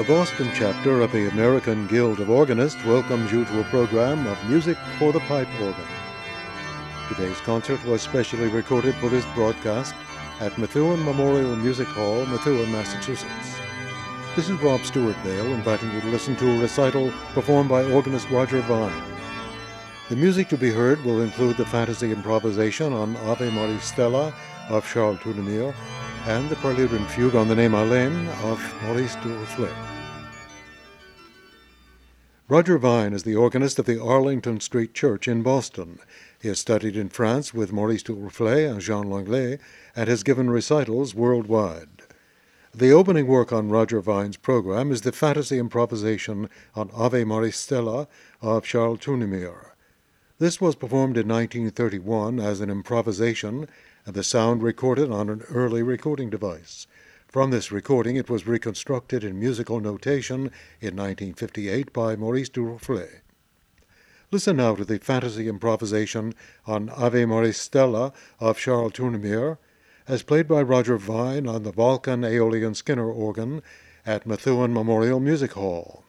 The Boston chapter of the American Guild of Organists welcomes you to a program of music for the pipe organ. Today's concert was specially recorded for this broadcast at Methuen Memorial Music Hall, Methuen, Massachusetts. This is Rob Stewart Bale inviting you to listen to a recital performed by organist Roger Vine. The music to be heard will include the fantasy improvisation on Ave Maris Stella of Charles Tournemire and the prelude and fugue on the name Alain of Maurice Duruflé. Roger Vine is the organist of the Arlington Street Church in Boston. He has studied in France with Maurice Duruflé and Jean Langlais and has given recitals worldwide. The opening work on Roger Vine's program is the fantasy improvisation on Ave Maris Stella of Charles Tournemire. This was performed in 1931 as an improvisation and the sound recorded on an early recording device. From this recording, it was reconstructed in musical notation in 1958 by Maurice Duruflé. Listen now to the fantasy improvisation on Ave Maris Stella of Charles Tournemire, as played by Roger Vine on the Vulcan Aeolian Skinner organ at Methuen Memorial Music Hall.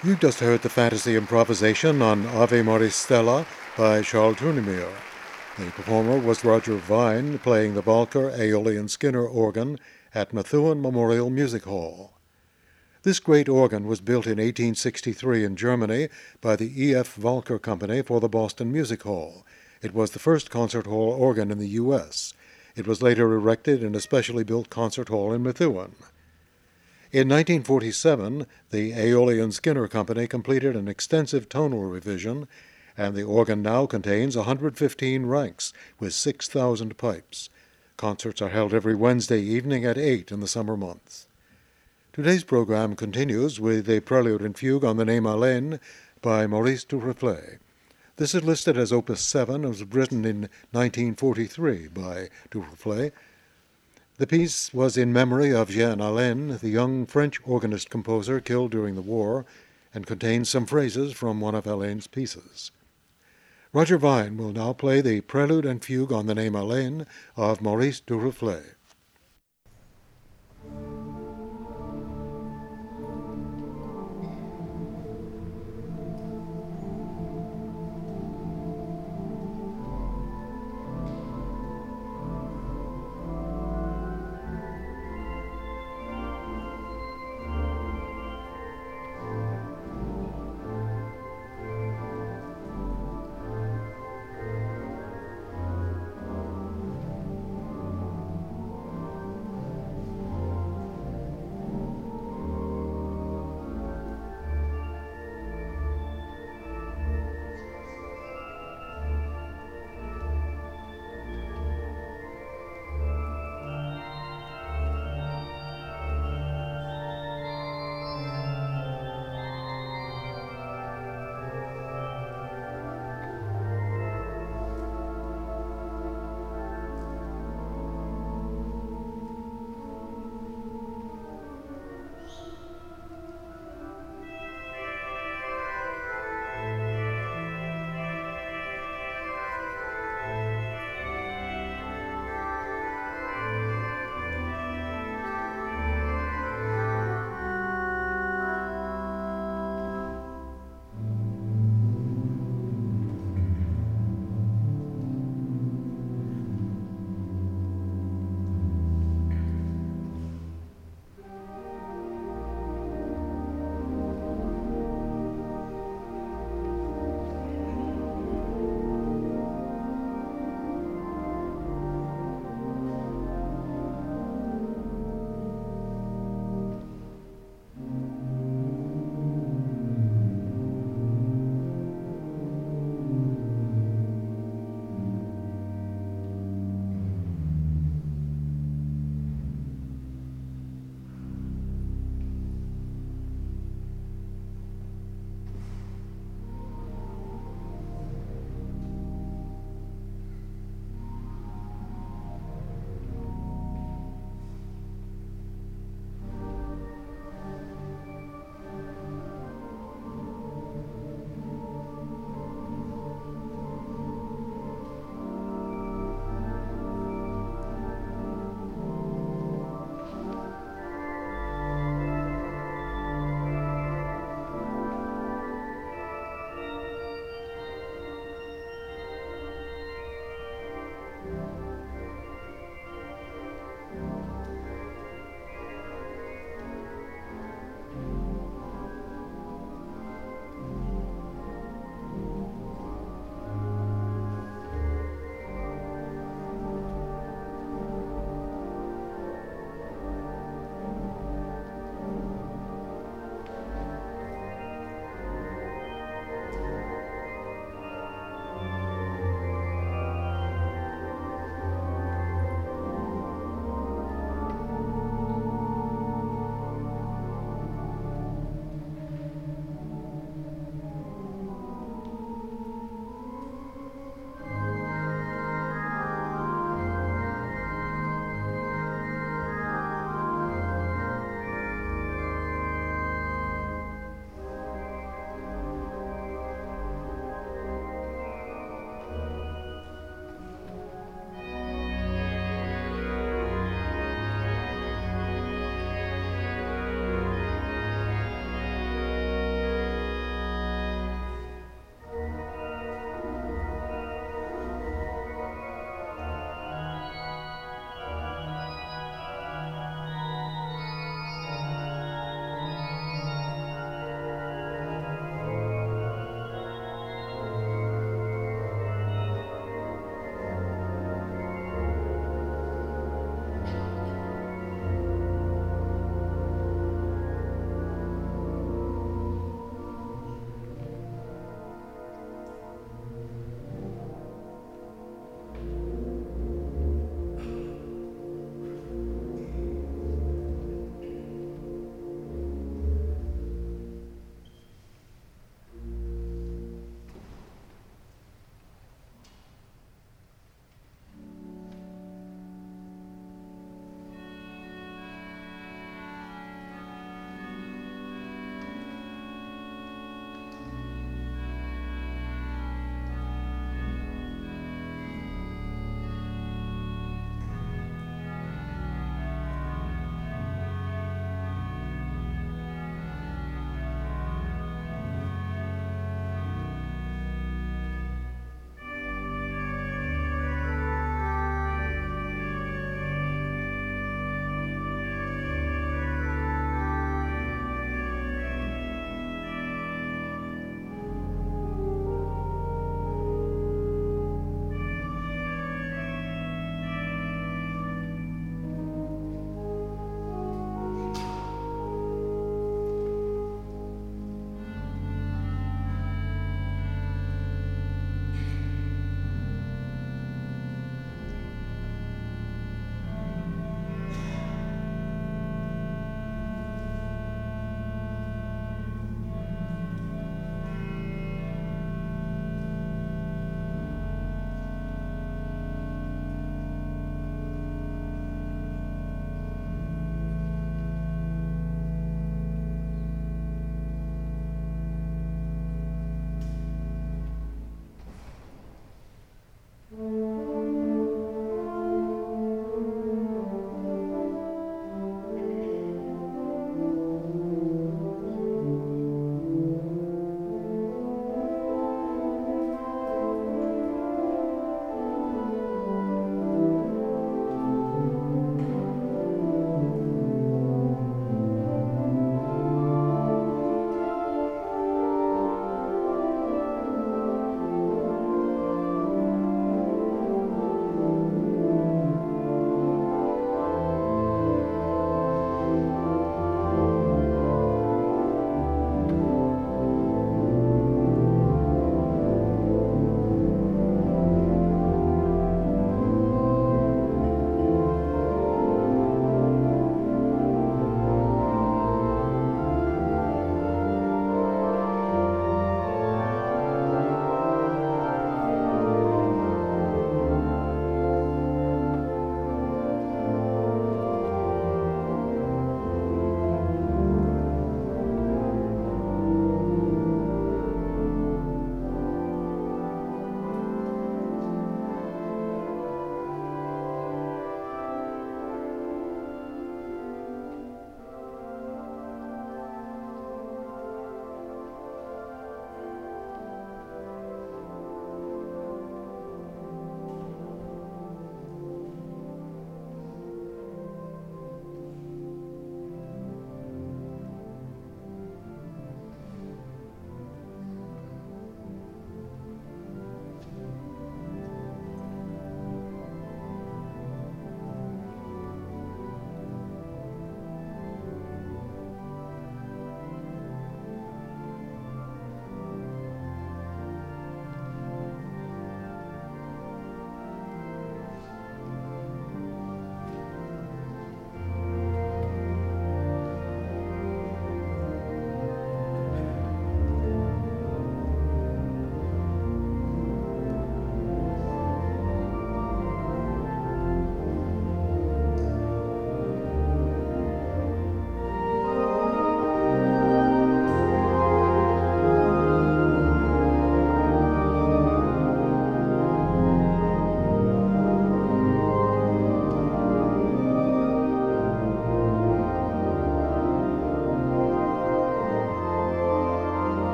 You just heard the fantasy improvisation on Ave Maris Stella by Charles Tournemire. The performer was Roger Vine, playing the Walker Aeolian Skinner organ at Methuen Memorial Music Hall. This great organ was built in 1863 in Germany by the E.F. Walker Company for the Boston Music Hall. It was the first concert hall organ in the U.S. It was later erected in a specially built concert hall in Methuen. In 1947, the Aeolian Skinner Company completed an extensive tonal revision, and the organ now contains 115 ranks with 6,000 pipes. Concerts are held every Wednesday evening at 8 in the summer months. Today's program continues with a prelude and fugue on the name Hélène by Maurice Duruflé. This is listed as Opus 7 and was written in 1943 by Duruflé. The piece was in memory of Jean Hélène, the young French organist composer killed during the war, and contains some phrases from one of Hélène's pieces. Roger Vine will now play the prelude and fugue on the name Hélène of Maurice Duruflé.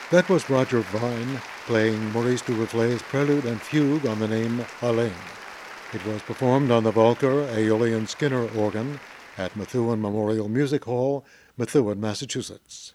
That was Roger Vine playing Maurice Duruflé's Prelude and Fugue on the name Alain. It was performed on the Volker Aeolian Skinner organ at Methuen Memorial Music Hall, Methuen, Massachusetts.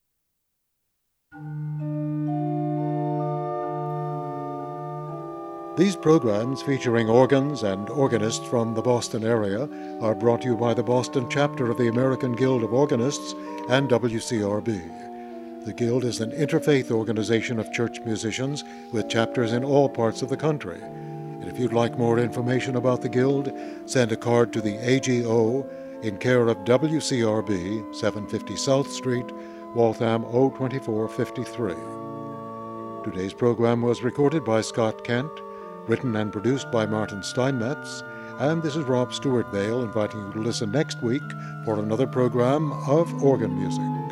These programs, featuring organs and organists from the Boston area, are brought to you by the Boston chapter of the American Guild of Organists and WCRB. The Guild is an interfaith organization of church musicians with chapters in all parts of the country. And if you'd like more information about the Guild, send a card to the AGO in care of WCRB, 750 South Street, Waltham 02453. Today's program was recorded by Scott Kent, written and produced by Martin Steinmetz, and this is Rob Stewart Vale inviting you to listen next week for another program of organ music.